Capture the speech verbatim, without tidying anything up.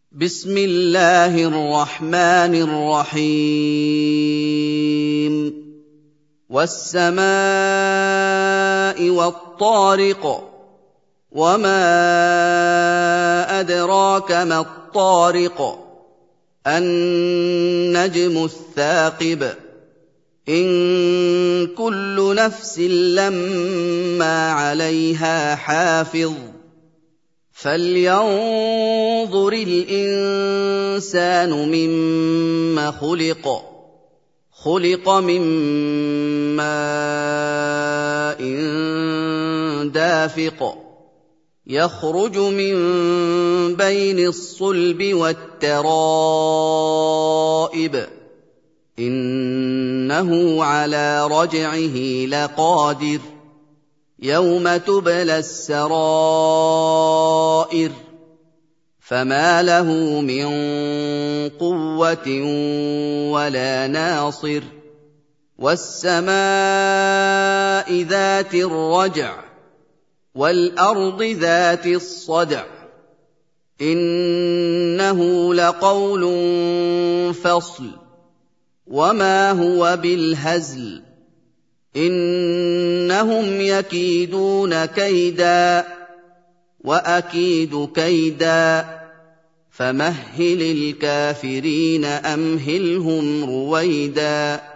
بسم الله الرحمن الرحيم والسماء والطارق وما أدراك ما الطارق النجم الثاقب إن كل نفس لما عليها حافظ فلينظر الإنسان مما خلق خلق من ماء دافق يخرج من بين الصلب والترائب إنه على رجعه لقادر يوم تبلى السرائر فما له من قوة ولا ناصر والسماء ذات الرجع والأرض ذات الصدع إنه لقول فصل وما هو بالهزل إنهم يكيدون كيدا وأكيد كيدا فمهل الكافرين أمهلهم رويدا